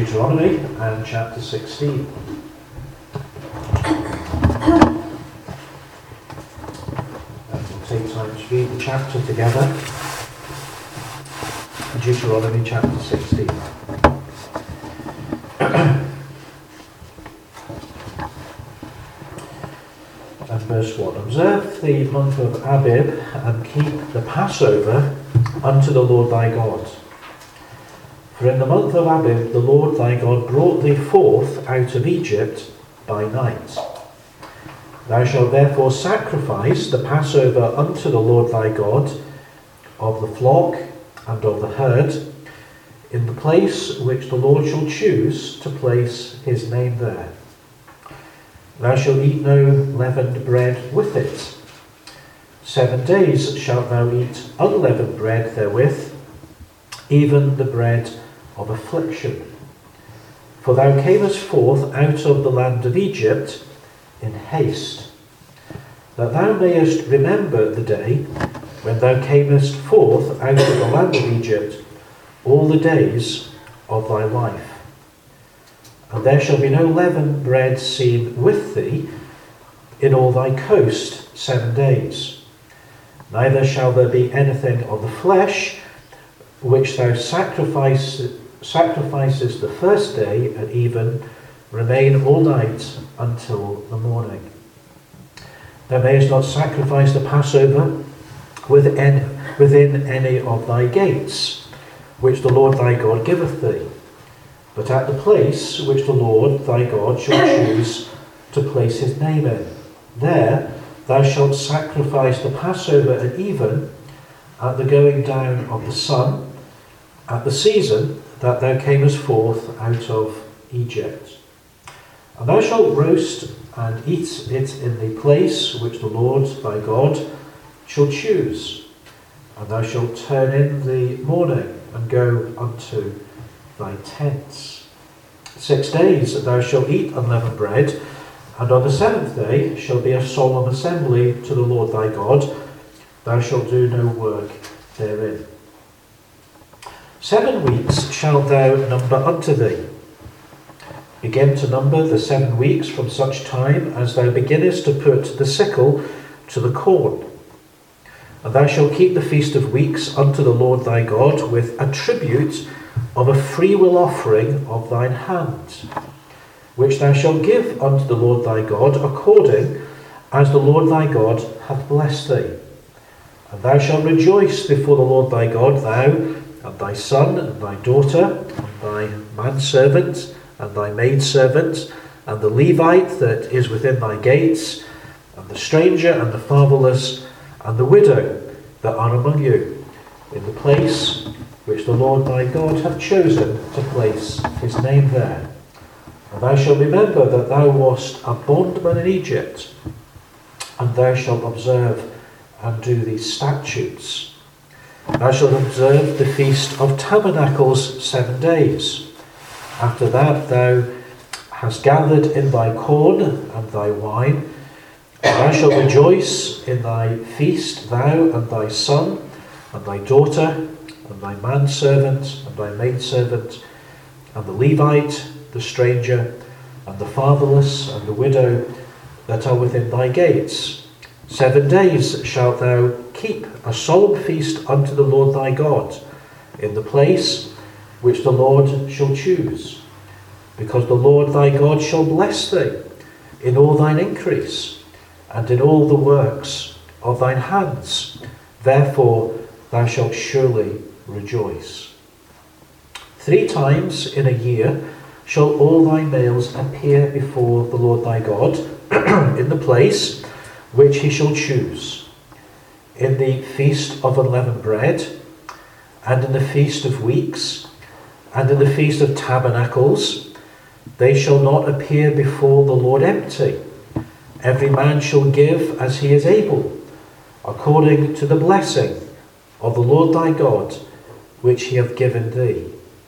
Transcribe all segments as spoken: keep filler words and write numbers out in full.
Deuteronomy and chapter sixteen. And we'll take time to read the chapter together. Deuteronomy chapter sixteen. And verse one. Observe the month of Abib and keep the Passover unto the Lord thy God. For in the month of Abib the Lord thy God brought thee forth out of Egypt by night. Thou shalt therefore sacrifice the Passover unto the Lord thy God of the flock and of the herd, in the place which the Lord shall choose to place his name there. Thou shalt eat no leavened bread with it. Seven days shalt thou eat unleavened bread therewith, even the bread of affliction. For thou camest forth out of the land of Egypt in haste, that thou mayest remember the day when thou camest forth out of the land of Egypt all the days of thy life. And there shall be no leavened bread seen with thee in all thy coast seven days. Neither shall there be anything of the flesh which thou sacrifice, sacrifices the first day at even remain all night until the morning. Thou mayest not sacrifice the Passover within, within any of thy gates, which the Lord thy God giveth thee, but at the place which the Lord thy God shall choose to place his name in. There thou shalt sacrifice the Passover at even, at the going down of the sun, at the season that thou camest forth out of Egypt. And thou shalt roast and eat it in the place which the Lord thy God shall choose. And thou shalt turn in the morning and go unto thy tents. Six days thou shalt eat unleavened bread, and on the seventh day shall be a solemn assembly to the Lord thy God. Thou shalt do no work therein. Seven weeks shalt thou number unto thee. Begin to number the seven weeks from such time as thou beginnest to put the sickle to the corn. And thou shalt keep the feast of weeks unto the Lord thy God with a tribute of a freewill offering of thine hand, which thou shalt give unto the Lord thy God according as the Lord thy God hath blessed thee. And thou shalt rejoice before the Lord thy God, thou and thy son and thy daughter and thy manservant and thy maidservant and the Levite that is within thy gates, and the stranger and the fatherless and the widow that are among you, in the place which the Lord thy God hath chosen to place his name there. And thou shalt remember that thou wast a bondman in Egypt, and thou shalt observe and do these statutes. Thou shalt observe the feast of tabernacles seven days. After that thou hast gathered in thy corn and thy wine, and thou shalt rejoice in thy feast, thou and thy son and thy daughter, and thy manservant, and thy maidservant, and the Levite, the stranger, and the fatherless, and the widow that are within thy gates. Seven days shalt thou keep a solemn feast unto the Lord thy God, in the place which the Lord shall choose, because the Lord thy God shall bless thee in all thine increase, and in all the works of thine hands. Therefore thou shalt surely rejoice. Three times in a year shall all thy males appear before the Lord thy God in the place which he shall choose, in the feast of unleavened bread, and in the feast of weeks, and in the feast of tabernacles. They shall not appear before the Lord empty. Every man shall give as he is able, according to the blessing of the Lord thy God, which he hath given thee.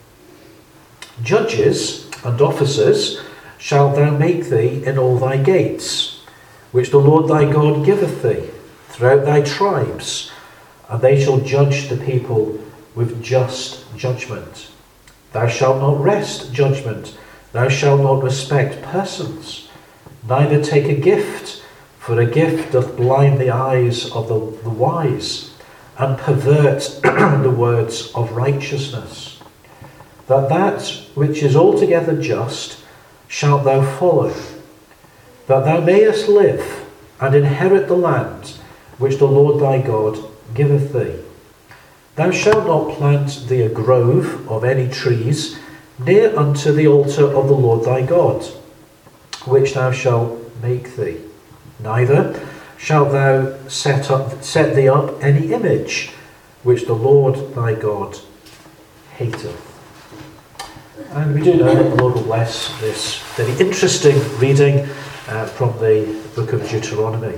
Judges and officers shalt thou make thee in all thy gates, which the Lord thy God giveth thee, throughout thy tribes, and they shall judge the people with just judgment. Thou shalt not wrest judgment. Thou shalt not respect persons. Neither take a gift, for a gift doth blind the eyes of the, the wise, and pervert the words of righteousness. That that which is altogether just shalt thou follow, that thou mayest live and inherit the land which the Lord thy God giveth thee. Thou shalt not plant thee a grove of any trees near unto the altar of the Lord thy God, which thou shalt make thee. Neither shalt thou set up set thee up any image which the Lord thy God hateth. And we do know that the Lord will bless this very interesting reading uh, from the book of Deuteronomy.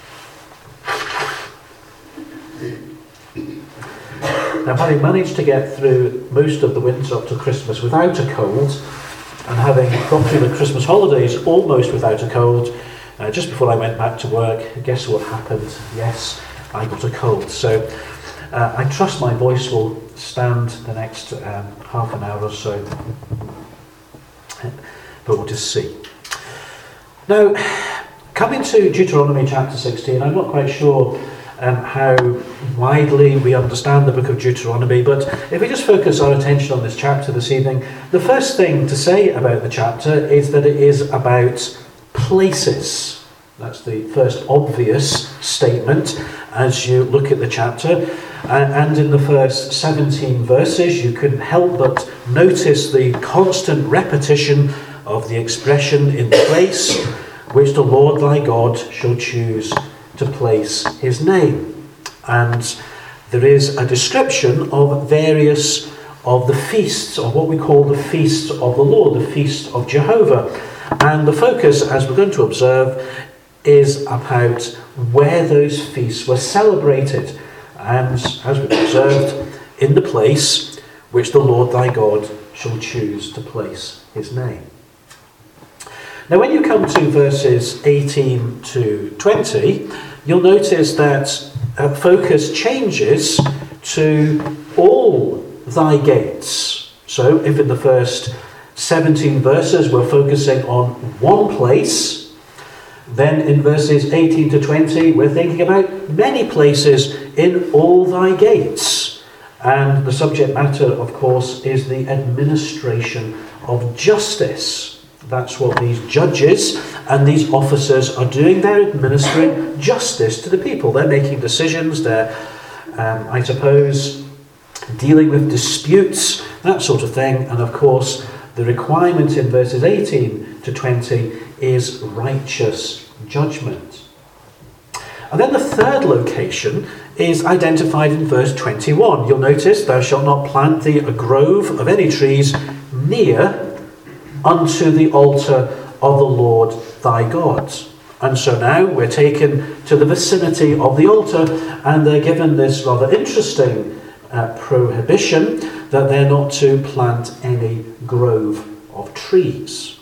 Now, having managed to get through most of the winter up to Christmas without a cold, and having gone through the Christmas holidays almost without a cold, uh, just before I went back to work, guess what happened? Yes, I got a cold. So uh, I trust my voice will stand the next um, half an hour or so, but we'll just see. Now, coming to Deuteronomy chapter sixteen, I'm not quite sure Um, how widely we understand the book of Deuteronomy, but if we just focus our attention on this chapter this evening, the first thing to say about the chapter is that it is about places. That's the first obvious statement as you look at the chapter. And in the first seventeen verses, you couldn't help but notice the constant repetition of the expression "in place which the Lord thy God shall choose to place his name." And there is a description of various of the feasts, or what we call the feasts of the Lord, the feast of Jehovah. And the focus, as we're going to observe, is about where those feasts were celebrated, and as we've observed, in the place which the Lord thy God shall choose to place his name. Now, when you come to verses eighteen to twenty, you'll notice that uh, focus changes to all thy gates. So if in the first seventeen verses we're focusing on one place, then in verses eighteen to twenty we're thinking about many places in all thy gates. And the subject matter, of course, is the administration of justice. That's what these judges and these officers are doing. They're administering justice to the people. They're making decisions. They're, um, I suppose, dealing with disputes, that sort of thing. And of course, the requirement in verses eighteen to twenty is righteous judgment. And then the third location is identified in verse twenty-one. You'll notice, thou shalt not plant thee a grove of any trees near unto the altar of the Lord thy God. And so now we're taken to the vicinity of the altar, and they're given this rather interesting uh, prohibition that they're not to plant any grove of trees.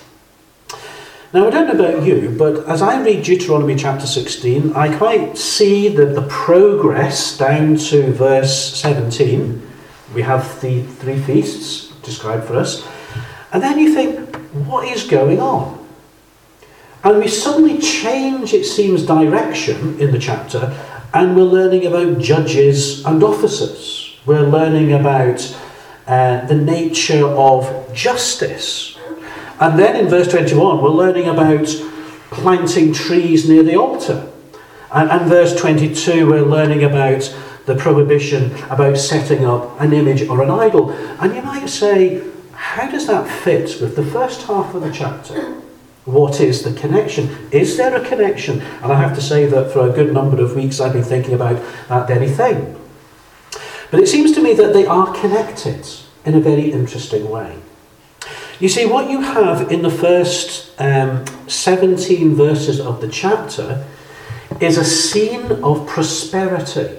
Now, I don't know about you, but as I read Deuteronomy chapter sixteen, I quite see that the progress down to verse seventeen. We have the three feasts described for us. And then you think, what is going on? And we suddenly change, it seems, direction in the chapter, and we're learning about judges and officers. We're learning about uh, the nature of justice. And then in verse twenty-one, we're learning about planting trees near the altar. And, and verse twenty-two, we're learning about the prohibition about setting up an image or an idol. And you might say, how does that fit with the first half of the chapter? What is the connection? Is there a connection? And I have to say that for a good number of weeks I've been thinking about that very thing. But it seems to me that they are connected in a very interesting way. You see, what you have in the first um, seventeen verses of the chapter is a scene of prosperity.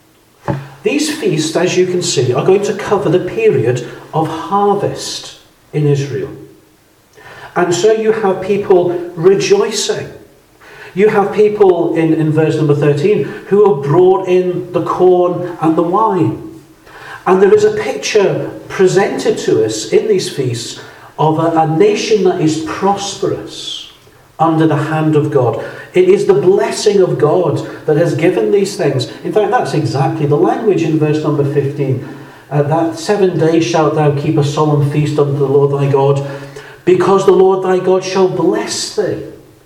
These feasts, as you can see, are going to cover the period of harvest in Israel. And so you have people rejoicing. You have people in, in verse number thirteen who have brought in the corn and the wine. And there is a picture presented to us in these feasts of a, a nation that is prosperous under the hand of God. It is the blessing of God that has given these things. In fact, that's exactly the language in verse number fifteen. Uh, that seven days shalt thou keep a solemn feast unto the Lord thy God, because the Lord thy God shall bless thee.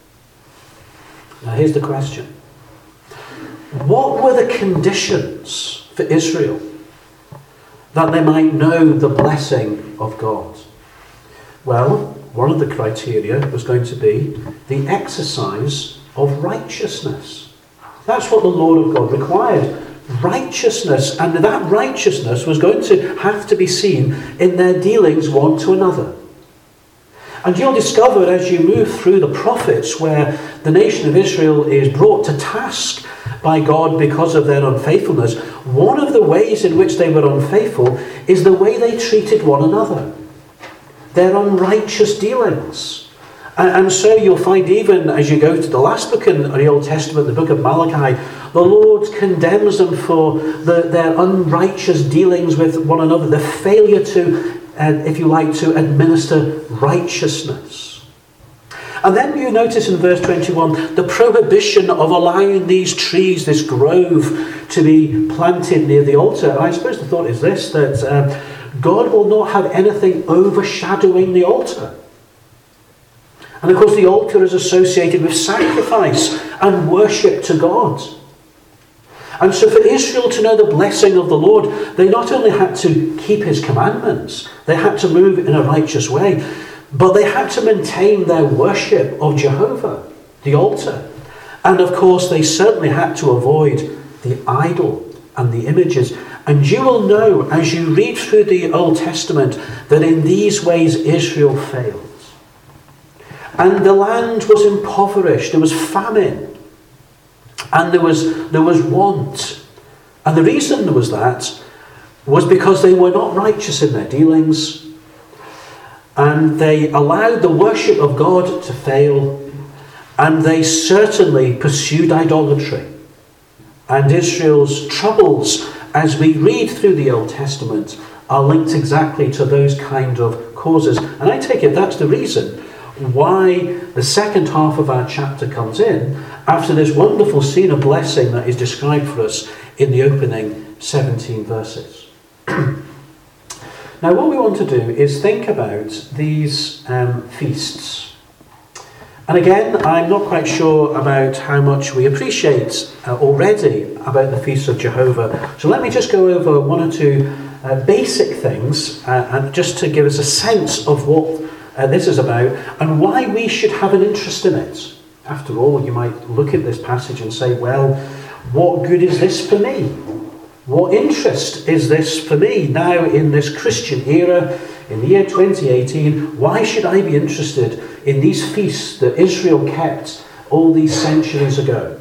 Now here's the question. What were the conditions for Israel that they might know the blessing of God? Well, one of the criteria was going to be the exercise of righteousness. That's what the Lord of God required. Righteousness. And that righteousness was going to have to be seen in their dealings one to another. And you'll discover as you move through the prophets where the nation of Israel is brought to task by God because of their unfaithfulness, one of the ways in which they were unfaithful is the way they treated one another. Their unrighteous dealings. And so you'll find even as you go to the last book in the Old Testament, the book of Malachi, the Lord condemns them for the, their unrighteous dealings with one another, the failure to, uh, if you like, to administer righteousness. And then you notice in verse twenty-one, the prohibition of allowing these trees, this grove, to be planted near the altar. I suppose the thought is this, that uh, God will not have anything overshadowing the altar. And of course the altar is associated with sacrifice and worship to God. And so for Israel to know the blessing of the Lord, they not only had to keep his commandments, they had to move in a righteous way, but they had to maintain their worship of Jehovah, the altar. And of course they certainly had to avoid the idol and the images. And you will know as you read through the Old Testament that in these ways Israel failed. And the land was impoverished. There was famine. And there was, there was want. And the reason there was that was because they were not righteous in their dealings. And they allowed the worship of God to fail. And they certainly pursued idolatry. And Israel's troubles, as we read through the Old Testament, are linked exactly to those kind of causes. And I take it that's the reason why the second half of our chapter comes in after this wonderful scene of blessing that is described for us in the opening seventeen verses. Now what we want to do is think about these um, feasts. And again, I'm not quite sure about how much we appreciate uh, already about the feasts of Jehovah. So let me just go over one or two uh, basic things uh, and just to give us a sense of what Uh, this is about, and why we should have an interest in it. After all, you might look at this passage and say, well, what good is this for me? What interest is this for me now in this Christian era, in the year twenty eighteen? Why should I be interested in these feasts that Israel kept all these centuries ago?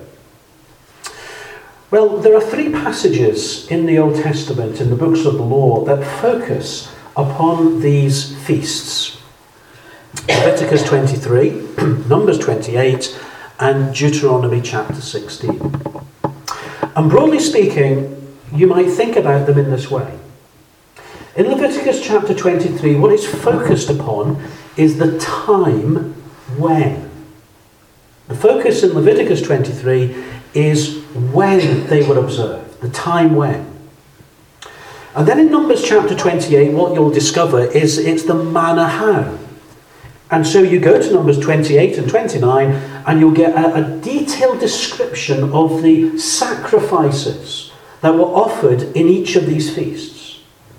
Well, there are three passages in the Old Testament, in the books of the law, that focus upon these feasts. Leviticus twenty-three, Numbers twenty-eight, and Deuteronomy chapter sixteen. And broadly speaking, you might think about them in this way. In Leviticus chapter twenty-three, what is focused upon is the time when. The focus in Leviticus twenty-three is when they were observed, the time when. And then in Numbers chapter twenty-eight, what you'll discover is it's the manner how. And so you go to Numbers twenty-eight and twenty-nine and you'll get a, a detailed description of the sacrifices that were offered in each of these feasts.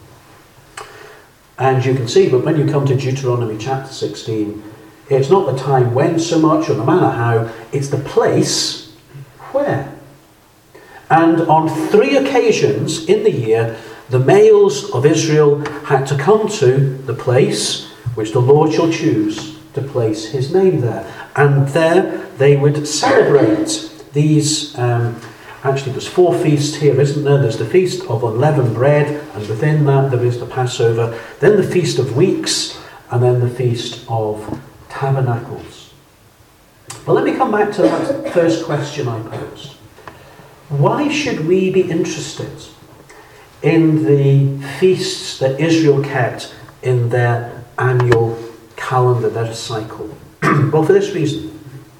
And you can see, but when you come to Deuteronomy chapter sixteen, it's not the time when so much or the manner how, it's the place where. And on three occasions in the year, the males of Israel had to come to the place which the Lord shall choose to place his name there. And there they would celebrate these, um, actually there's four feasts here, isn't there? There's the Feast of Unleavened Bread, and within that there is the Passover, then the Feast of Weeks, and then the Feast of Tabernacles. But let me come back to that first question I posed. Why should we be interested in the feasts that Israel kept in their annual calendar, their cycle? Well, for this reason.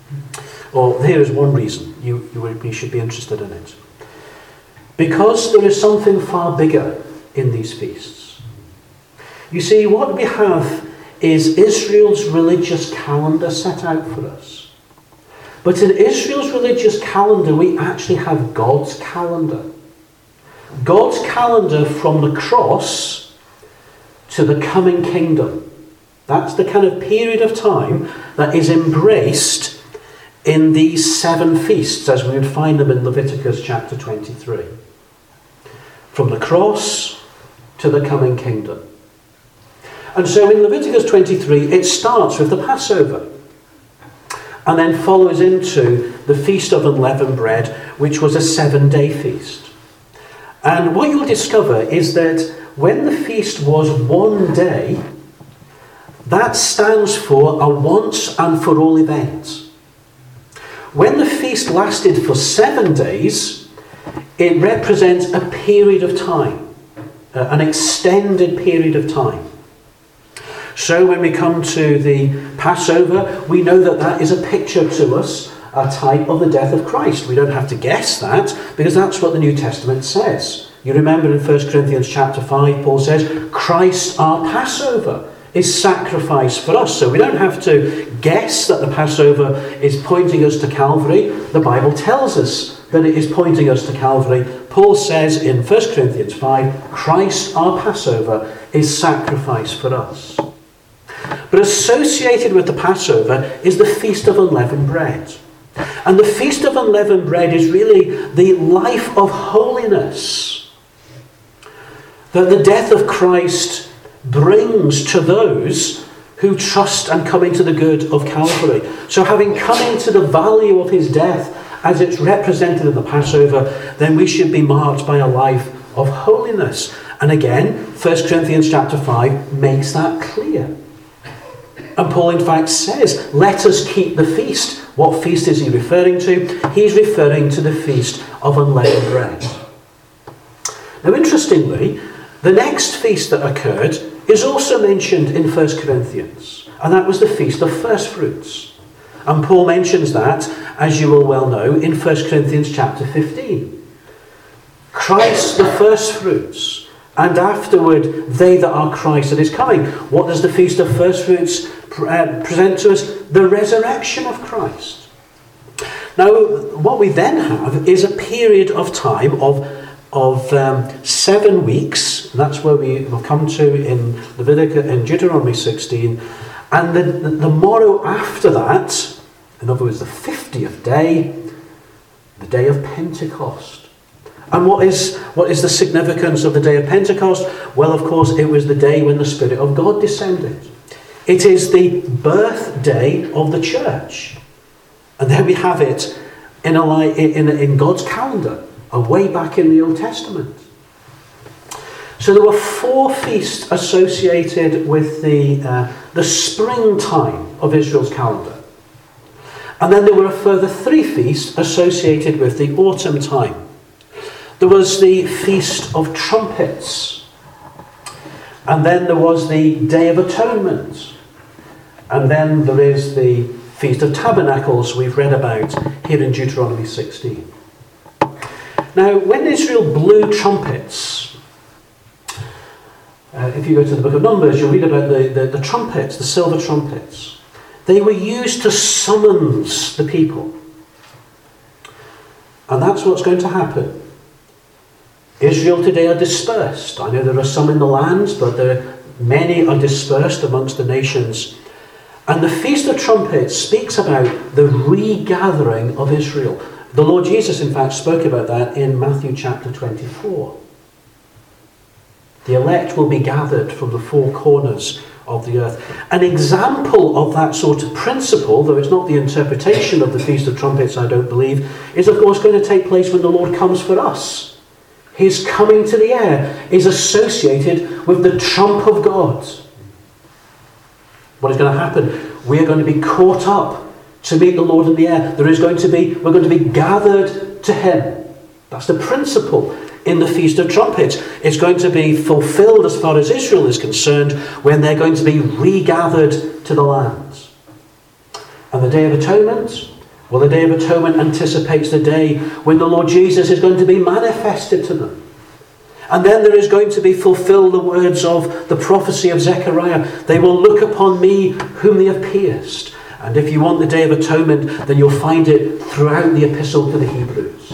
Or here is one reason you, you, you should be interested in it. Because there is something far bigger in these feasts. You see, what we have is Israel's religious calendar set out for us. But in Israel's religious calendar, we actually have God's calendar. God's calendar from the cross to the coming kingdom. That's the kind of period of time that is embraced in these seven feasts, as we would find them in Leviticus chapter twenty-three. From the cross to the coming kingdom. And so in Leviticus twenty-three, it starts with the Passover, and then follows into the Feast of Unleavened Bread, which was a seven-day feast. And what you'll discover is that when the feast was one day, that stands for a once and for all event. When the feast lasted for seven days, it represents a period of time, uh, an extended period of time. So when we come to the Passover, we know that that is a picture to us, a type of the death of Christ. We don't have to guess that, because that's what the New Testament says. You remember in First Corinthians chapter five, Paul says, Christ our Passover is sacrificed for us. So we don't have to guess that the Passover is pointing us to Calvary. The Bible tells us that it is pointing us to Calvary. Paul says in First Corinthians five, Christ our Passover is sacrificed for us. But associated with the Passover is the Feast of Unleavened Bread. And the Feast of Unleavened Bread is really the life of holiness that the death of Christ brings to those who trust and come into the good of Calvary. So having come into the value of his death as it's represented in the Passover, then we should be marked by a life of holiness. And again, First Corinthians chapter five makes that clear. And Paul in fact says, let us keep the feast. What feast is he referring to? He's referring to the Feast of Unleavened Bread. Now interestingly, the next feast that occurred is also mentioned in First Corinthians, and that was the Feast of First Fruits. And Paul mentions that, as you will well know, in First Corinthians chapter fifteen. Christ the first fruits, and afterward they that are Christ that is coming. What does the Feast of First Fruits uh, present to us? The resurrection of Christ. Now, what we then have is a period of time of of um, seven weeks. That's where we will come to in Leviticus, in Deuteronomy sixteen. And the, the, the morrow after that, in other words, the fiftieth day, the day of Pentecost. And what is, what is the significance of the day of Pentecost? Well, of course, it was the day when the Spirit of God descended. It is the birthday of the church. And there we have it in, a, in, in God's calendar, way back in the Old Testament. So there were four feasts associated with the, uh, the springtime of Israel's calendar. And then there were a further three feasts associated with the autumn time. There was the Feast of Trumpets. And then there was the Day of Atonement. And then there is the Feast of Tabernacles we've read about here in Deuteronomy sixteen. Now, when Israel blew trumpets, uh, if you go to the book of Numbers, you'll read about the, the, the trumpets, the silver trumpets. They were used to summons the people. And that's what's going to happen. Israel today are dispersed. I know there are some in the lands, but there, many are dispersed amongst the nations. And the Feast of Trumpets speaks about the regathering of Israel. The Lord Jesus, in fact, spoke about that in Matthew chapter twenty-four. The elect will be gathered from the four corners of the earth. An example of that sort of principle, though it's not the interpretation of the Feast of Trumpets, I don't believe, is of course going to take place when the Lord comes for us. His coming to the air is associated with the trump of God. What is going to happen? We are going to be caught up to meet the Lord in the air. There is going to be, we're going to be gathered to him. That's the principle. in the Feast of Trumpets. It's going to be fulfilled as far as Israel is concerned when they're going to be regathered to the land. And the Day of Atonement? Well, the Day of Atonement anticipates the day when the Lord Jesus is going to be manifested to them. And then there is going to be fulfilled the words of the prophecy of Zechariah. They will look upon me whom they have pierced. And if you want the Day of Atonement, then you'll find it throughout the Epistle to the Hebrews.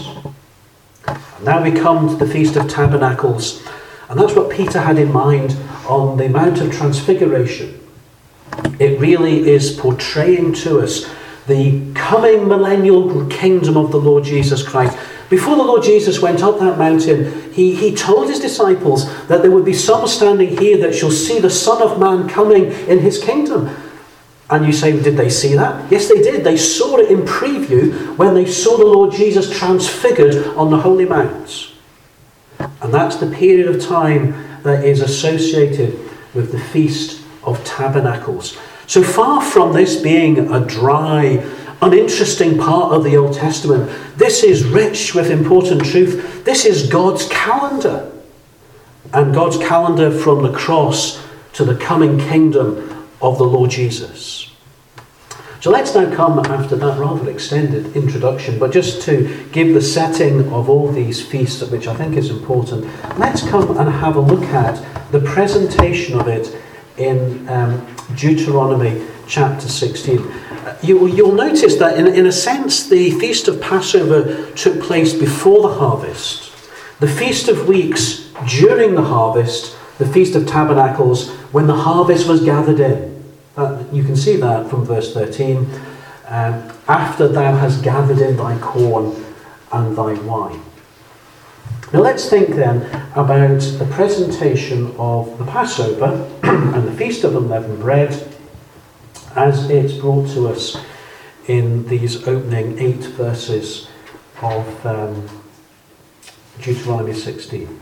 And now we come to the Feast of Tabernacles. And that's what Peter had in mind on the Mount of Transfiguration. It really is portraying to us the coming millennial kingdom of the Lord Jesus Christ. Before the Lord Jesus went up that mountain, he, he told his disciples that there would be some standing here that shall see the Son of Man coming in his kingdom. And you say, did they see that? Yes, they did. They saw it in preview when they saw the Lord Jesus transfigured on the Holy Mount. And that's the period of time that is associated with the Feast of Tabernacles. So far from this being a dry, uninteresting part of the Old Testament, this is rich with important truth. This is God's calendar. And God's calendar from the cross to the coming kingdom of the Lord Jesus. So let's now come after that rather extended introduction, but just to give the setting of all these feasts, which I think is important, let's come and have a look at the presentation of it in um, Deuteronomy chapter sixteen. You, you'll notice that in, in a sense the Feast of Passover took place before the harvest. The Feast of Weeks during the harvest. The Feast of Tabernacles when the harvest was gathered in. Uh, you can see that from verse thirteen. Um, After thou hast gathered in thy corn and thy wine. Now let's think then about the presentation of the Passover and the Feast of Unleavened Bread as it's brought to us in these opening eight verses of um, Deuteronomy sixteen.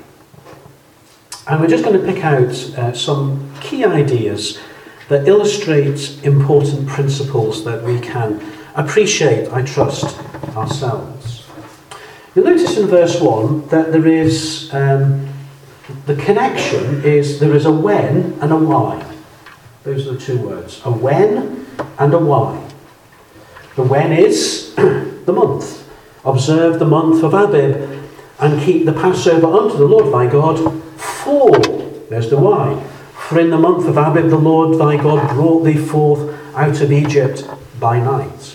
And we're just going to pick out uh, some key ideas that illustrate important principles that we can appreciate, I trust, ourselves. You'll notice in verse one that there is, um, the connection is there is a when and a why. Those are the two words, a when and a why. The when is the month. Observe the month of Abib and keep the Passover unto the Lord thy God for, there's the why, for in the month of Abib the Lord thy God brought thee forth out of Egypt by night.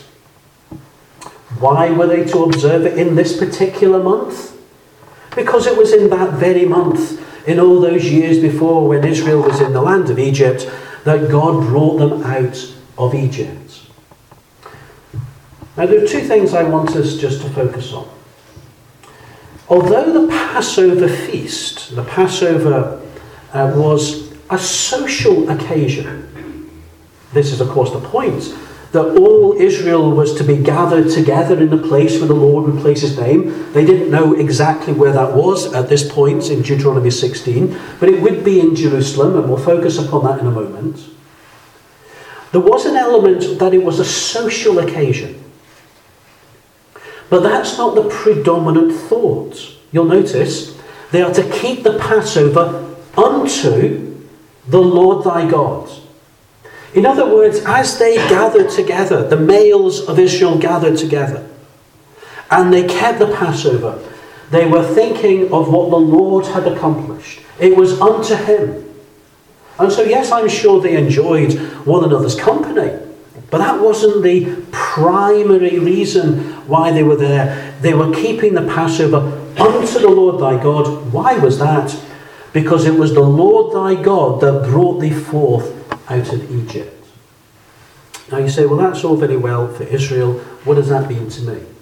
Why were they to observe it in this particular month? Because it was in that very month, in all those years before when Israel was in the land of Egypt, that God brought them out of Egypt. Now there are two things I want us just to focus on. Although the Passover feast, the Passover uh, was a social occasion, this is of course the point, that all Israel was to be gathered together in the place where the Lord would place his name. They didn't know exactly where that was at this point in Deuteronomy sixteen, but it would be in Jerusalem, and we'll focus upon that in a moment. There was an element that it was a social occasion. But that's not the predominant thought. You'll notice they are to keep the Passover unto the Lord thy God. In other words, as they gathered together, the males of Israel gathered together, and they kept the Passover, they were thinking of what the Lord had accomplished. It was unto him. And so, yes, I'm sure they enjoyed one another's company, but that wasn't the primary reason why they were there. They were keeping the Passover unto the Lord thy God. Why was that? Because it was the Lord thy God that brought thee forth out of Egypt. Now you say, well, that's all very well for Israel. What does that mean to me?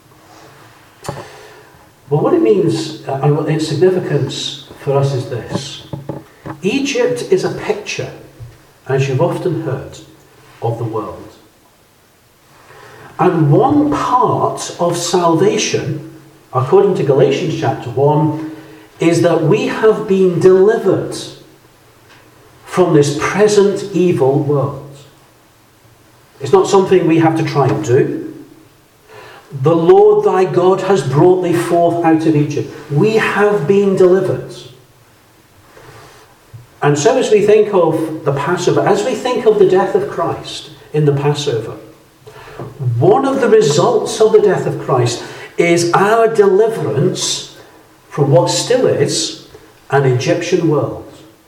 Well, what it means, uh, its significance for us is this. Egypt is a picture, as you've often heard, of the world. And one part of salvation, according to Galatians chapter one, is that we have been delivered from this present evil world. It's not something we have to try and do. The Lord thy God has brought thee forth out of Egypt. We have been delivered. And so as we think of the Passover, as we think of the death of Christ in the Passover, one of the results of the death of Christ is our deliverance from what still is an Egyptian world.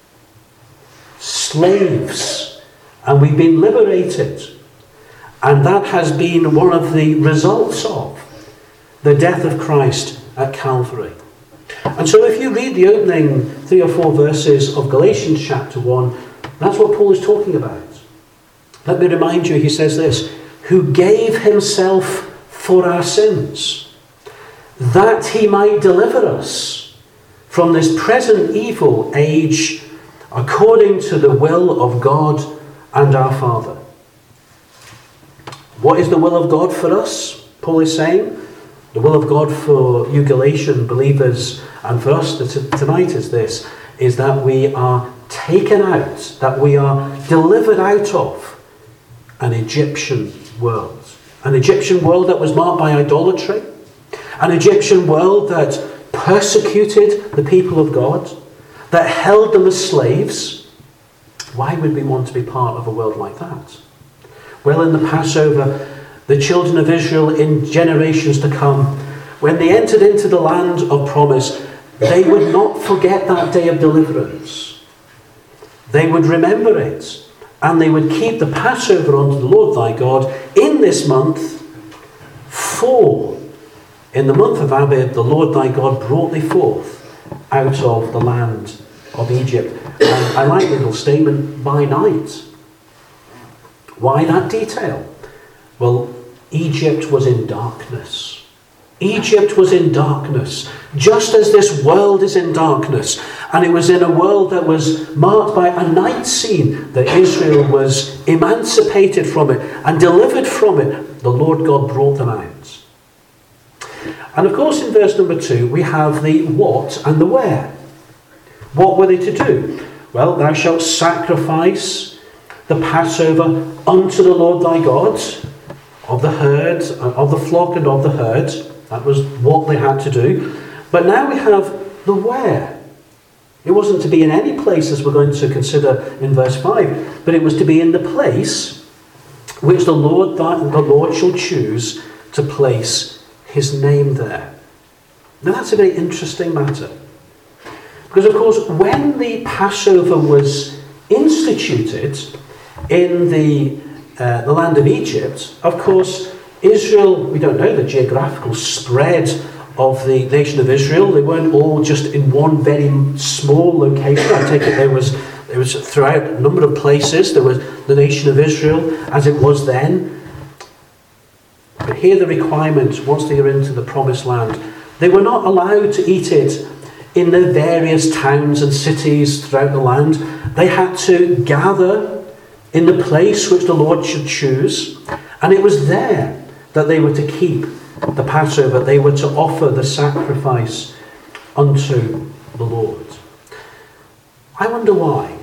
Slaves. And we've been liberated. And that has been one of the results of the death of Christ at Calvary. And so if you read the opening three or four verses of Galatians chapter one, that's what Paul is talking about. Let me remind you, he says this, who gave himself for our sins, that he might deliver us from this present evil age, according to the will of God and our Father. What is the will of God for us? Paul is saying, the will of God for you Galatian believers and for us tonight is this, is that we are taken out, that we are delivered out of an Egyptian world. An Egyptian world that was marked by idolatry. An Egyptian world that persecuted the people of God, that held them as slaves. Why would we want to be part of a world like that? Well, in the Passover, the children of Israel in generations to come, when they entered into the land of promise, they would not forget that day of deliverance. They would remember it, and they would keep the Passover unto the Lord thy God in this month, for in the month of Abib the Lord thy God brought thee forth out of the land of Egypt. And I like the little statement, by night. Why that detail? Well, Egypt was in darkness. Egypt was in darkness, just as this world is in darkness. And it was in a world that was marked by a night scene that Israel was emancipated from it and delivered from it. The Lord God brought them out. And of course, in verse number two, we have the what and the where. What were they to do? Well, thou shalt sacrifice the Passover unto the Lord thy God, of the herd, of the flock and of the herd. That was what they had to do. But now we have the where. It wasn't to be in any place, as we're going to consider in verse five, but it was to be in the place which the Lord, the Lord shall choose to place his name there. Now that's a very interesting matter. Because of course, when the Passover was instituted in the uh, the land of Egypt, of course, Israel, we don't know the geographical spread of the nation of Israel. They weren't all just in one very small location. I take it there was there was throughout a number of places. There was the nation of Israel as it was then. But here the requirement, once they were into the promised land, they were not allowed to eat it in the various towns and cities throughout the land. They had to gather in the place which the Lord should choose, and it was there that they were to keep the Passover. They were to offer the sacrifice unto the Lord. I wonder why.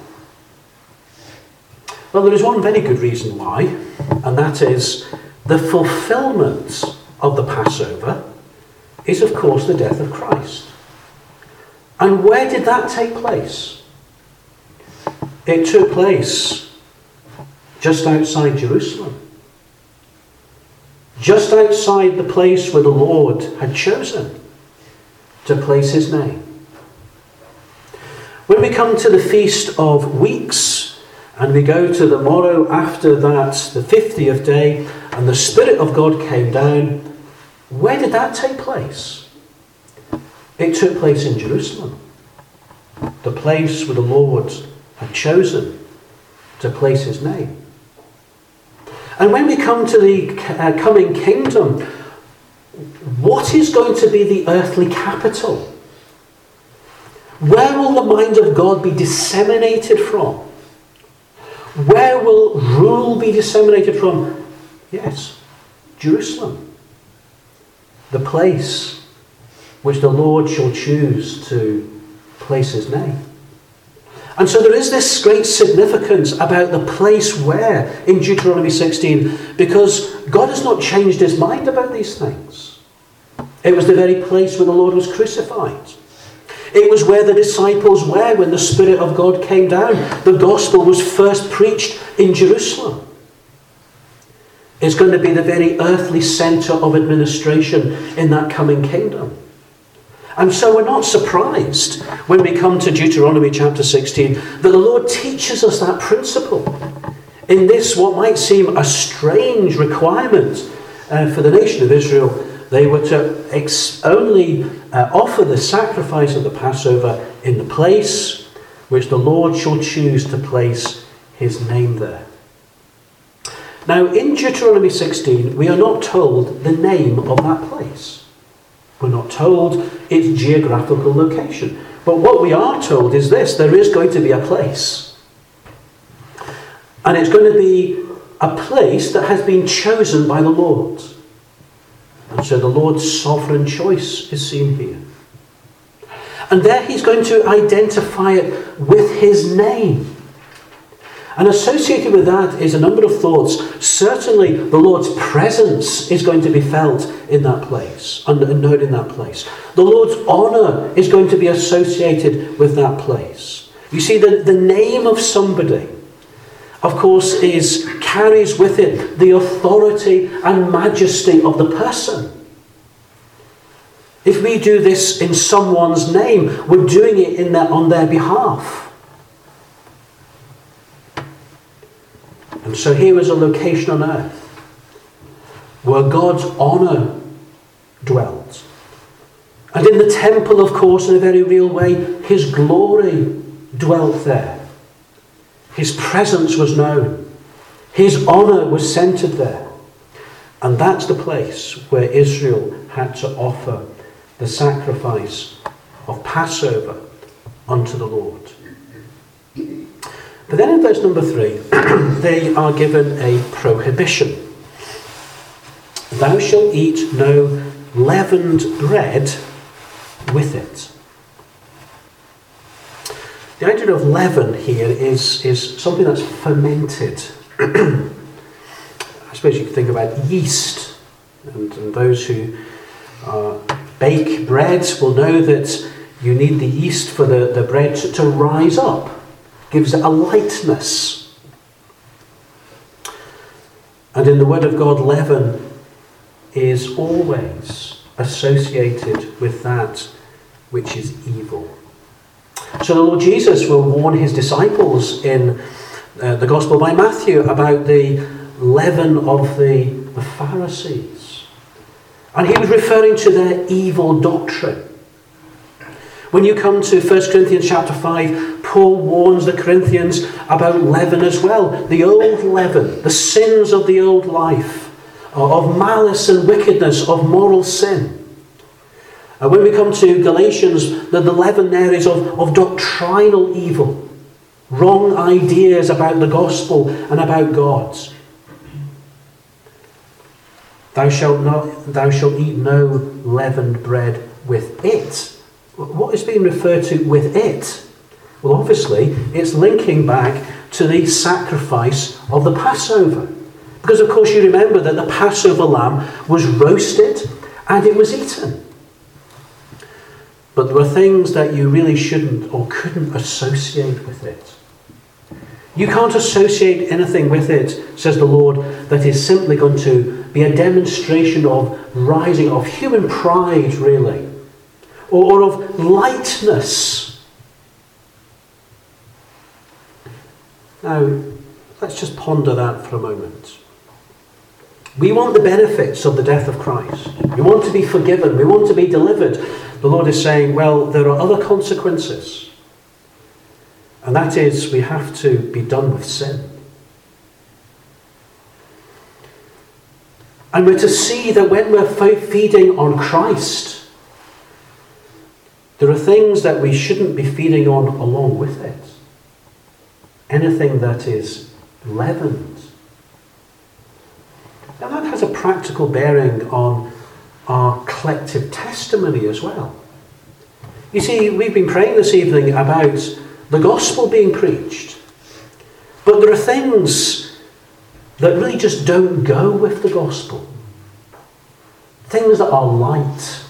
Well, there is one very good reason why, and that is the fulfillment of the Passover is, of course, the death of Christ. And where did that take place? It took place just outside Jerusalem. Just outside the place where the Lord had chosen to place his name. When we come to the Feast of Weeks, and we go to the morrow after that, the fiftieth day, and the Spirit of God came down, where did that take place? It took place in Jerusalem. The place where the Lord had chosen to place his name. And when we come to the uh, coming kingdom, what is going to be the earthly capital? Where will the mind of God be disseminated from? Where will rule be disseminated from? Yes, Jerusalem. The place which the Lord shall choose to place his name. And so there is this great significance about the place where in Deuteronomy sixteen, because God has not changed his mind about these things. It was the very place where the Lord was crucified. It was where the disciples were when the Spirit of God came down. The gospel was first preached in Jerusalem. It's going to be the very earthly centre of administration in that coming kingdom. And so we're not surprised when we come to Deuteronomy chapter sixteen that the Lord teaches us that principle. In this, what might seem a strange requirement uh, for the nation of Israel, they were to ex- only uh, offer the sacrifice of the Passover in the place which the Lord shall choose to place his name there. Now, in Deuteronomy sixteen, we are not told the name of that place. We're not told its geographical location. But what we are told is this: there is going to be a place. And it's going to be a place that has been chosen by the Lord. And so the Lord's sovereign choice is seen here. And there he's going to identify it with his name. And associated with that is a number of thoughts. Certainly the Lord's presence is going to be felt in that place and known in that place. The Lord's honour is going to be associated with that place. You see, the, the name of somebody, of course, is carries with it the authority and majesty of the person. If we do this in someone's name, we're doing it in their, on their behalf. And so here is a location on earth where God's honour dwelt. And in the temple, of course, in a very real way, his glory dwelt there. His presence was known. His honour was centred there. And that's the place where Israel had to offer the sacrifice of Passover unto the Lord. But then in verse number three, they are given a prohibition. Thou shalt eat no leavened bread with it. The idea of leaven here is, is something that's fermented. I suppose you could think about yeast. And, and those who uh, bake bread will know that you need the yeast for the, the bread to, to rise up. Gives it a lightness. And in the Word of God, leaven is always associated with that which is evil. So the Lord Jesus will warn his disciples in uh, the Gospel by Matthew about the leaven of the, the Pharisees. And he was referring to their evil doctrine. When you come to First Corinthians chapter five, Paul warns the Corinthians about leaven as well. The old leaven, the sins of the old life, of malice and wickedness, of moral sin. And when we come to Galatians, the, the leaven there is of, of doctrinal evil. Wrong ideas about the gospel and about God. Thou shalt not, thou shalt eat no leavened bread with it. What is being referred to with it? Well, obviously, it's linking back to the sacrifice of the Passover. Because, of course, you remember that the Passover lamb was roasted and it was eaten. But there are things that you really shouldn't or couldn't associate with it. You can't associate anything with it, says the Lord, that is simply going to be a demonstration of rising, of human pride, really. Or of lightness. Now, let's just ponder that for a moment. We want the benefits of the death of Christ. We want to be forgiven. We want to be delivered. The Lord is saying, well, there are other consequences. And that is, we have to be done with sin. And we're to see that when we're feeding on Christ, there are things that we shouldn't be feeding on along with it. Anything that is leavened. Now that has a practical bearing on our collective testimony as well. You see, we've been praying this evening about the gospel being preached. But there are things that really just don't go with the gospel. Things that are light,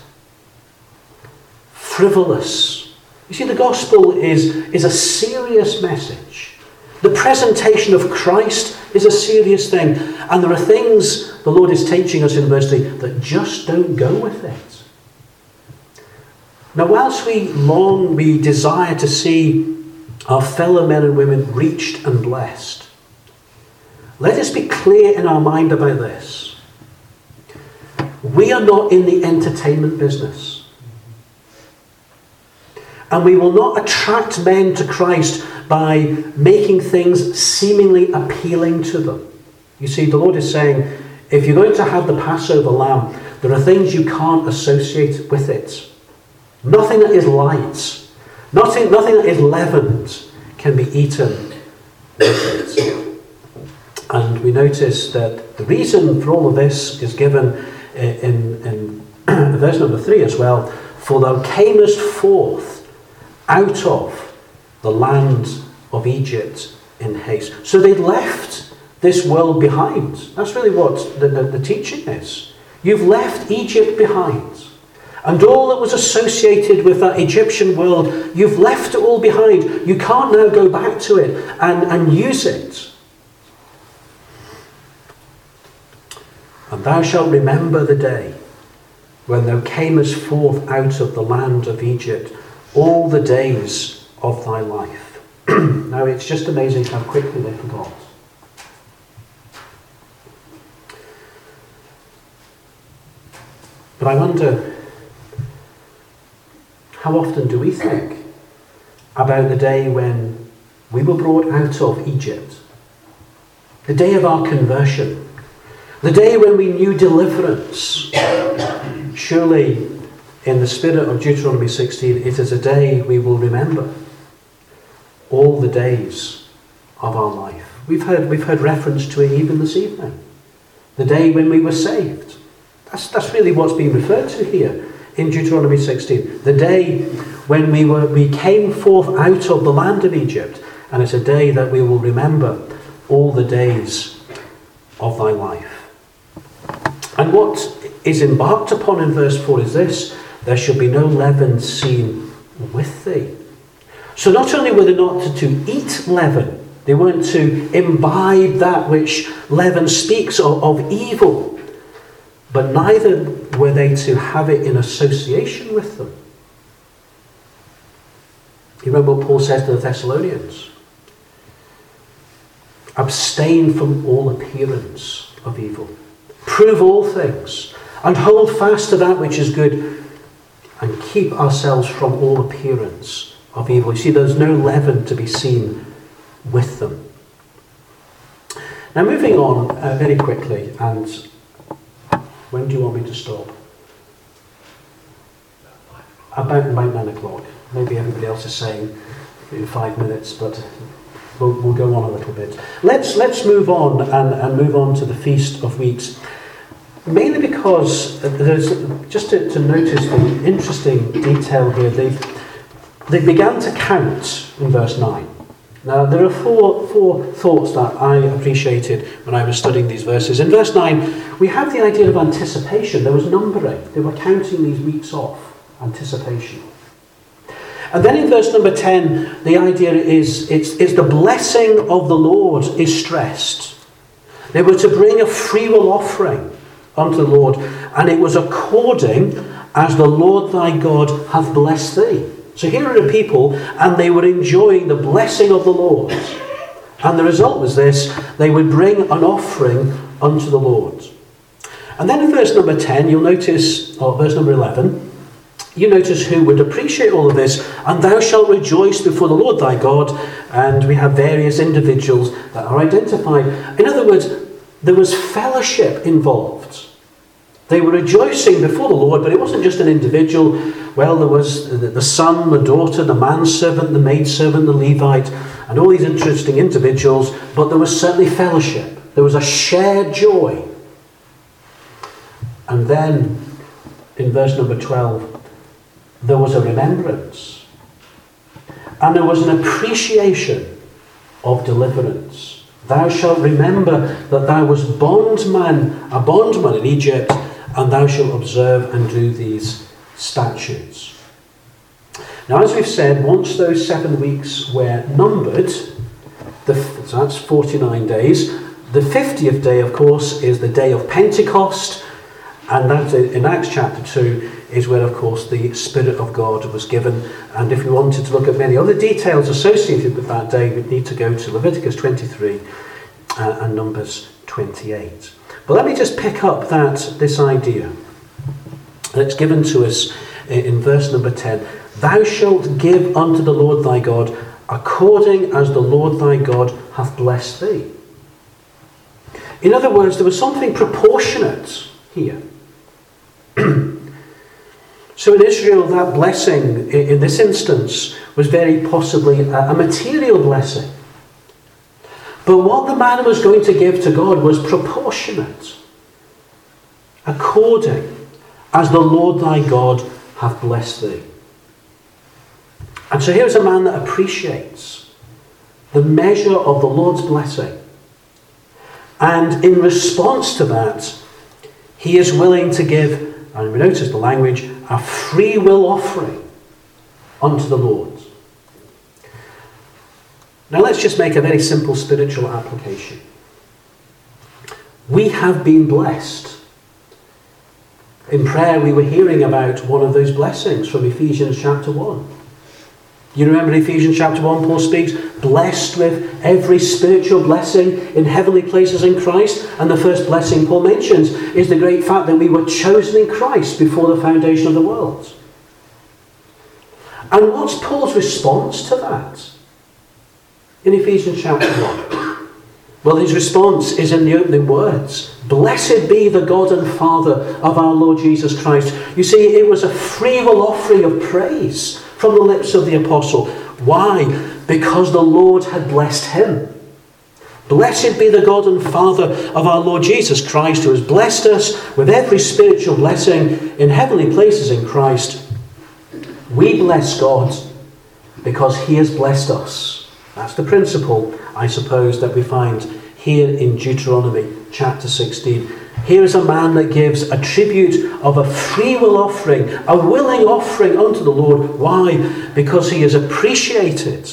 frivolous. You see, the gospel is, is a serious message. The presentation of Christ is a serious thing. And there are things the Lord is teaching us in verse three that just don't go with it. Now, whilst we long, we desire to see our fellow men and women reached and blessed, let us be clear in our mind about this. We are not in the entertainment business. And we will not attract men to Christ by making things seemingly appealing to them. You see, the Lord is saying, if you're going to have the Passover lamb, there are things you can't associate with it. Nothing that is light, nothing, nothing that is leavened can be eaten with it. And we notice that the reason for all of this is given in, in verse number three as well. For thou camest forth out of the land of Egypt in haste. So they'd left this world behind. That's really what the, the, the teaching is. You've left Egypt behind. And all that was associated with that Egyptian world, you've left it all behind. You can't now go back to it and, and use it. And thou shalt remember the day when thou camest forth out of the land of Egypt, all the days of thy life. Now, it's just amazing how quickly they forgot. But I wonder, how often do we think about the day when we were brought out of Egypt? The day of our conversion. The day when we knew deliverance. Surely, in the spirit of Deuteronomy sixteen, it is a day we will remember all the days of our life. We've heard, we've heard reference to it even this evening. The day when we were saved. That's, that's really what's being referred to here in Deuteronomy sixteen. The day when we were we came forth out of the land of Egypt. And it's a day that we will remember all the days of thy life. And what is embarked upon in verse four is this: there shall be no leaven seen with thee. So not only were they not to, to eat leaven, they weren't to imbibe that which leaven speaks of, of evil, but neither were they to have it in association with them. You remember what Paul says to the Thessalonians? Abstain from all appearance of evil. Prove all things, and hold fast to that which is good, and keep ourselves from all appearance of evil. You see, there's no leaven to be seen with them. Now, moving on uh, very quickly, and when do you want me to stop? About, about nine o'clock. Maybe everybody else is saying in five minutes, but we'll, we'll go on a little bit. Let's let's move on and, and move on to the Feast of Weeks. Mainly because there's, just to, to notice the interesting detail here, they they began to count in verse nine. Now, there are four, four thoughts that I appreciated when I was studying these verses. In verse nine, we have the idea of anticipation. There was numbering. They were counting these weeks off. Anticipation. And then in verse number ten, the idea is it's, it's the blessing of the Lord is stressed. They were to bring a freewill offering unto the Lord, and it was according as the Lord thy God hath blessed thee. So here are the people, and they were enjoying the blessing of the Lord. And the result was this: they would bring an offering unto the Lord. And then in verse number ten, you'll notice, or verse number eleven, you notice who would appreciate all of this. And thou shalt rejoice before the Lord thy God. And we have various individuals that are identified. In other words, there was fellowship involved. They were rejoicing before the Lord, but it wasn't just an individual. Well, there was the son, the daughter, the manservant, the maidservant, the Levite, and all these interesting individuals. But there was certainly fellowship. There was a shared joy. And then, in verse number twelve, there was a remembrance. and there was an appreciation of deliverance. Thou shalt remember that thou was bondman, a bondman in Egypt, and thou shalt observe and do these statutes. Now, as we've said, once those seven weeks were numbered, the, so that's forty-nine days. The fiftieth day, of course, is the day of Pentecost, and that in Acts chapter two is where, of course, the Spirit of God was given. And if we wanted to look at many other details associated with that day, we'd need to go to Leviticus twenty-three uh, and Numbers twenty-eight. But let me just pick up that this idea that's given to us in verse number ten. Thou shalt give unto the Lord thy God according as the Lord thy God hath blessed thee. In other words, there was something proportionate here. So in Israel, that blessing in this instance was very possibly a material blessing. But what the man was going to give to God was proportionate, according as the Lord thy God hath blessed thee. And so here's a man that appreciates the measure of the Lord's blessing. And in response to that, he is willing to give, and we notice the language, a free will offering unto the Lord. Now let's just make a very simple spiritual application. We have been blessed. In prayer we were hearing about one of those blessings from Ephesians chapter one. You remember in Ephesians chapter one, Paul speaks, blessed with every spiritual blessing in heavenly places in Christ. And the first blessing Paul mentions is the great fact that we were chosen in Christ before the foundation of the world. And what's Paul's response to that in Ephesians chapter one? Well, his response is in the opening words. Blessed be the God and Father of our Lord Jesus Christ. You see, it was a free will offering of praise from the lips of the apostle. Why? Because the Lord had blessed him. Blessed be the God and Father of our Lord Jesus Christ, who has blessed us with every spiritual blessing in heavenly places in Christ. We bless God because he has blessed us. That's the principle, I suppose, that we find here in Deuteronomy chapter sixteen. Here is a man that gives a tribute of a free will offering, a willing offering unto the Lord. Why? Because he has appreciated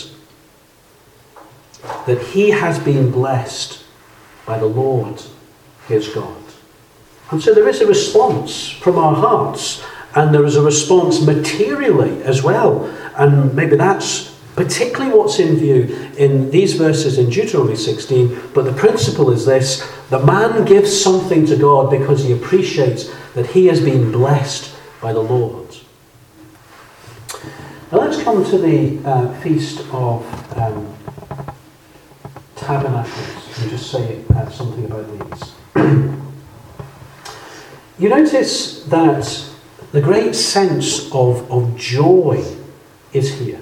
that he has been blessed by the Lord, his God. And so there is a response from our hearts, and there is a response materially as well. And maybe that's particularly what's in view in these verses in Deuteronomy sixteen. But the principle is this: the man gives something to God because he appreciates that he has been blessed by the Lord. Now let's come to the uh, Feast of um, Tabernacles and just say uh, something about these. You notice that the great sense of, of joy is here.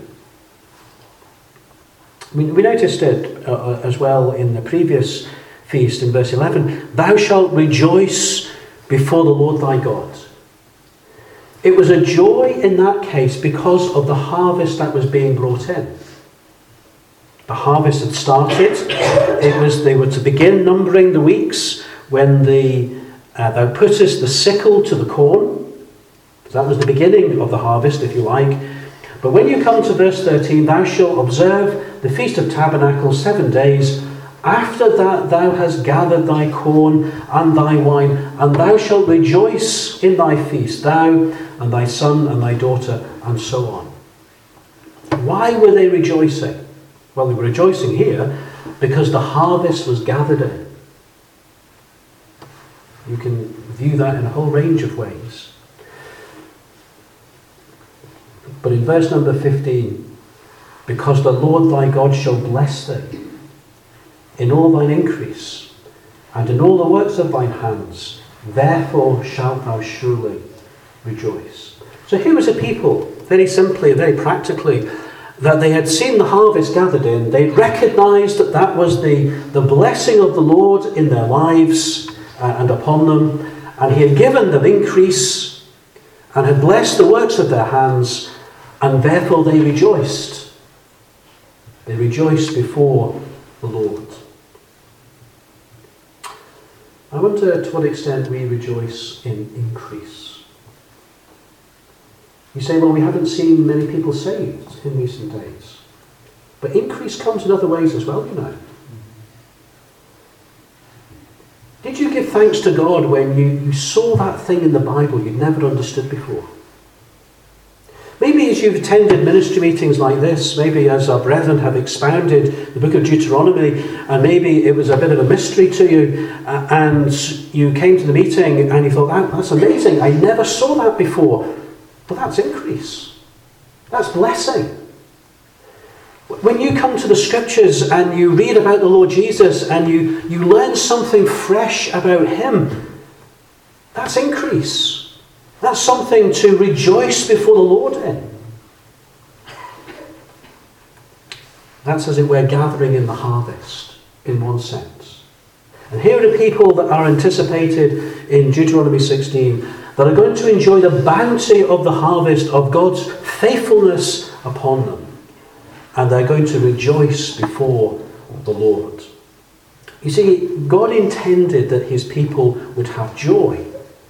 We, we noticed it uh, as well in the previous feast in verse eleven. Thou shalt rejoice before the Lord thy God. It was a joy in that case because of the harvest that was being brought in. The harvest had started. It was they were to begin numbering the weeks when the uh, thou puttest the sickle to the corn. So that was the beginning of the harvest, if you like. But when you come to verse thirteen, thou shalt observe the Feast of Tabernacles seven days. After that thou hast gathered thy corn and thy wine, and thou shalt rejoice in thy feast, thou and thy son and thy daughter, and so on. Why were they rejoicing? Well, they were rejoicing here because the harvest was gathered in. You can view that in a whole range of ways. But in verse number fifteen, because the Lord thy God shall bless thee in all thine increase, and in all the works of thine hands, therefore shalt thou surely rejoice. So here was a people, very simply, very practically, that they had seen the harvest gathered in. They recognised that that was the, the blessing of the Lord in their lives uh, and upon them, and he had given them increase and had blessed the works of their hands, and therefore they rejoiced. They rejoice before the Lord. I wonder to what extent we rejoice in increase. You say, well, we haven't seen many people saved in recent days. But increase comes in other ways as well, you know. Did you give thanks to God when you, you saw that thing in the Bible you'd never understood before? Maybe as you've attended ministry meetings like this, maybe as our brethren have expounded the book of Deuteronomy, and maybe it was a bit of a mystery to you, uh, and you came to the meeting and you thought, that, that's amazing, I never saw that before. Well, that's increase. That's blessing. When you come to the scriptures and you read about the Lord Jesus and you, you learn something fresh about him, that's increase. That's something to rejoice before the Lord in. That's, as it were, gathering in the harvest, in one sense. And here are the people that are anticipated in Deuteronomy sixteen that are going to enjoy the bounty of the harvest of God's faithfulness upon them. And they're going to rejoice before the Lord. You see, God intended that his people would have joy.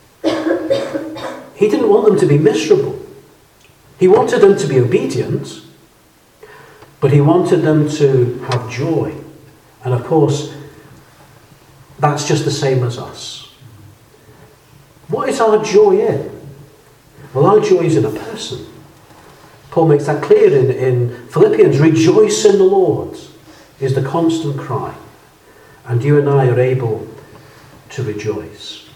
He didn't want them to be miserable. He wanted them to be obedient, but he wanted them to have joy. And of course, that's just the same as us. What is our joy in? Well, our joy is in a person. Paul makes that clear in, in Philippians. Rejoice in the Lord is the constant cry. And you and I are able to rejoice.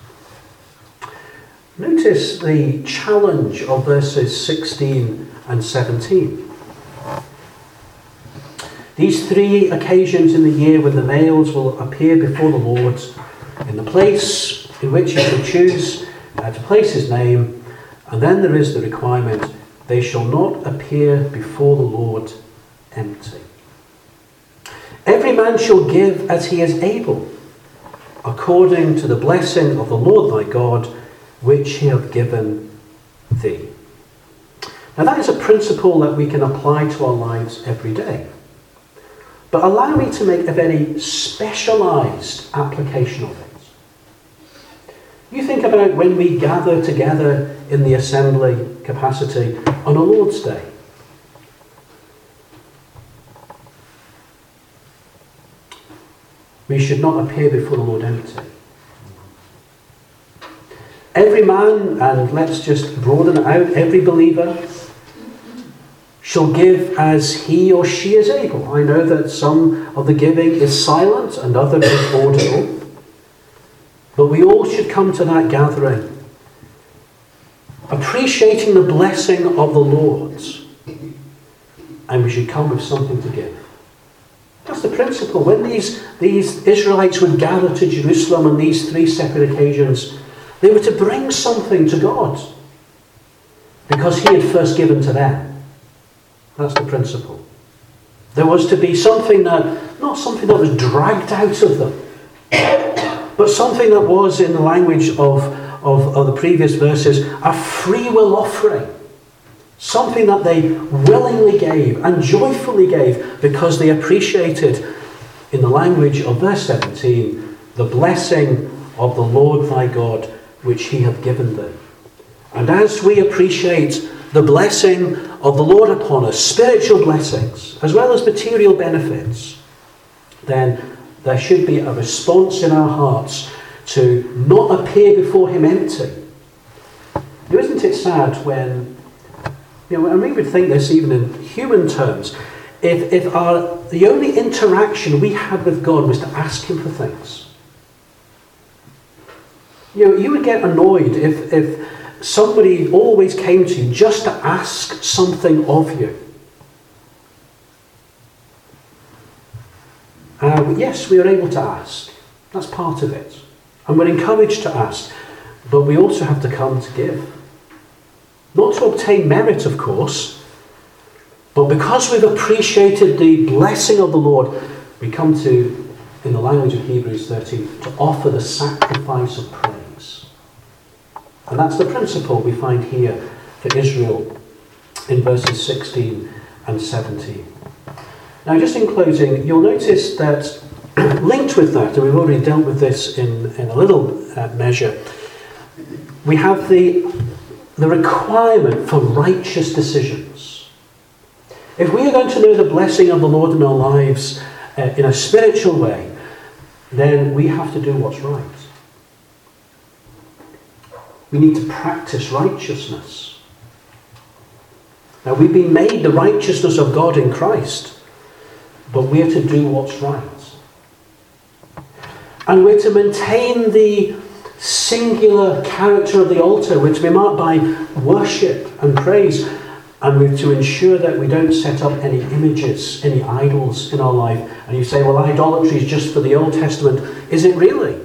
Notice the challenge of verses sixteen and seventeen. These three occasions in the year when the males will appear before the Lord in the place in which he shall choose uh, to place his name. And then there is the requirement, they shall not appear before the Lord empty. Every man shall give as he is able, according to the blessing of the Lord thy God, which he hath given thee. Now that is a principle that we can apply to our lives every day. But allow me to make a very specialised application of it. You think about when we gather together in the assembly capacity on a Lord's Day. We should not appear before the Lord empty. Every man, and let's just broaden it out, every believer shall give as he or she is able. I know that some of the giving is silent and other is audible. But we all should come to that gathering appreciating the blessing of the Lord. And we should come with something to give. That's the principle. When these, these Israelites would gather to Jerusalem on these three separate occasions, they were to bring something to God because he had first given to them. That's the principle. There was to be something that, not something that was dragged out of them, but something that was, in the language of, of, of the previous verses, a free will offering. Something that they willingly gave and joyfully gave because they appreciated, in the language of verse seventeen, the blessing of the Lord thy God, which he hath given thee. And as we appreciate the blessing of the Lord upon us, spiritual blessings, as well as material benefits, then there should be a response in our hearts to not appear before him empty. Now, isn't it sad when, you know, and we would think this even in human terms, if, if our, the only interaction we had with God was to ask him for things. You know, you would get annoyed if, if somebody always came to you just to ask something of you. Uh, yes, we are able to ask. That's part of it. And we're encouraged to ask. But we also have to come to give. Not to obtain merit, of course, but because we've appreciated the blessing of the Lord, we come to, in the language of Hebrews thirteen, to offer the sacrifice of praise. And that's the principle we find here for Israel in verses sixteen and seventeen. Now, just in closing, you'll notice that linked with that, and we've already dealt with this in, in a little uh, measure, we have the, the requirement for righteous decisions. If we are going to know the blessing of the Lord in our lives uh, in a spiritual way, then we have to do what's right. We need to practice righteousness. Now, we've been made the righteousness of God in Christ, but we are to do what's right. And we're to maintain the singular character of the altar, which we mark by worship and praise. And we're to ensure that we don't set up any images, any idols in our life. And you say, well, idolatry is just for the Old Testament. Is it really?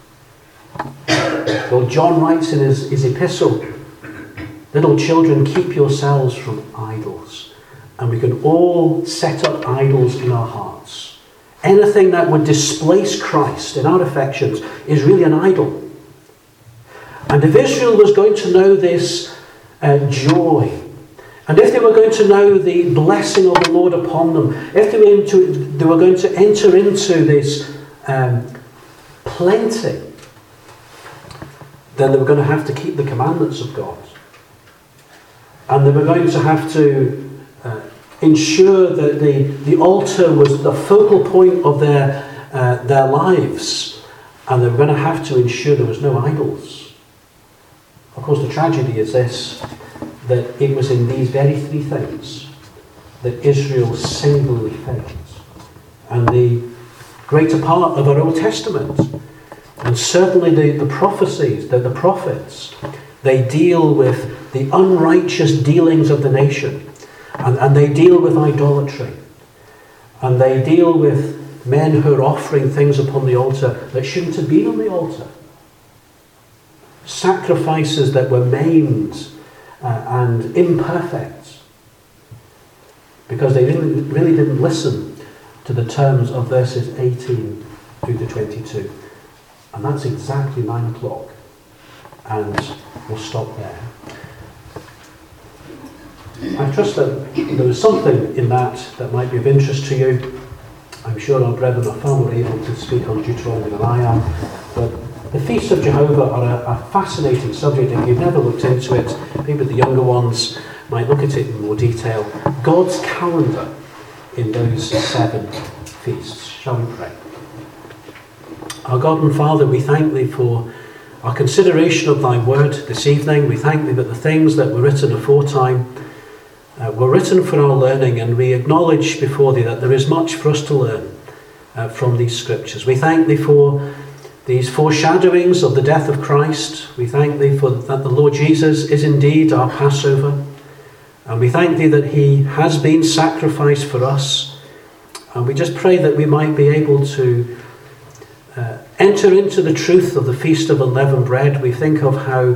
Well, John writes in his, his epistle, little children, keep yourselves from idols. And we can all set up idols in our hearts. Anything that would displace Christ in our affections is really an idol. And if Israel was going to know this uh, joy, and if they were going to know the blessing of the Lord upon them, if they were, into, they were going to enter into this um, plenty, then they were going to have to keep the commandments of God. And they were going to have to uh, ensure that the, the altar was the focal point of their, uh, their lives. And they were going to have to ensure there was no idols. Of course, the tragedy is this, that it was in these very three things that Israel singularly failed. And the greater part of our Old Testament, and certainly the, the prophecies, the, the prophets, they deal with the unrighteous dealings of the nation. And, and they deal with idolatry. And they deal with men who are offering things upon the altar that shouldn't have been on the altar. Sacrifices that were maimed uh, and imperfect. Because they really, really didn't listen to the terms of verses eighteen through to twenty-two. And that's exactly nine o'clock. And we'll stop there. I trust that there was something in that that might be of interest to you. I'm sure our brethren are far more able to speak on Deuteronomy than I am. But the Feasts of Jehovah are a, a fascinating subject. If you've never looked into it, maybe the younger ones might look at it in more detail. God's calendar in those seven feasts. Shall we pray? Our God and Father, we thank Thee for our consideration of Thy word this evening. We thank Thee that the things that were written aforetime Uh, were written for our learning, and we acknowledge before Thee that there is much for us to learn uh, from these scriptures. We thank Thee for these foreshadowings of the death of Christ. We thank Thee for that the Lord Jesus is indeed our Passover, and we thank Thee that He has been sacrificed for us. And we just pray that we might be able to uh, enter into the truth of the Feast of Unleavened Bread. We think of how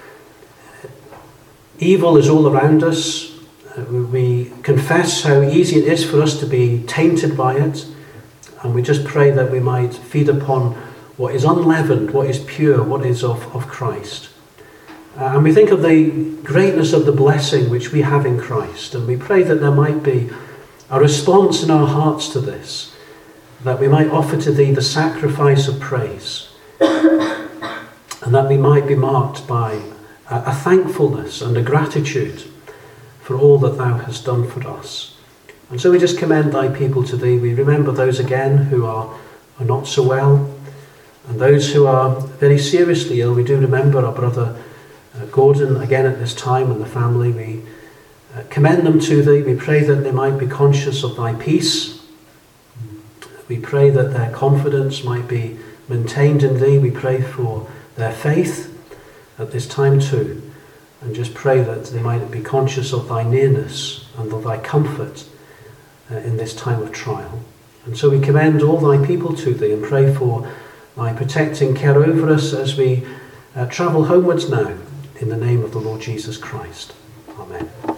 evil is all around us. We confess how easy it is for us to be tainted by it, and we just pray that we might feed upon what is unleavened, what is pure, what is of, of Christ. Uh, and we think of the greatness of the blessing which we have in Christ, and we pray that there might be a response in our hearts to this, that we might offer to Thee the sacrifice of praise, and that we might be marked by a, a thankfulness and a gratitude for all that Thou hast done for us. And so we just commend Thy people to Thee. We remember those again who are, are not so well, and those who are very seriously ill. We do remember our brother uh, Gordon again at this time and the family. We uh, commend them to Thee. We pray that they might be conscious of Thy peace. We pray that their confidence might be maintained in Thee. We pray for their faith at this time too. And just pray that they might be conscious of Thy nearness and of Thy comfort uh, in this time of trial. And so we commend all Thy people to Thee and pray for Thy protecting care over us as we uh, travel homewards now, in the name of the Lord Jesus Christ. Amen.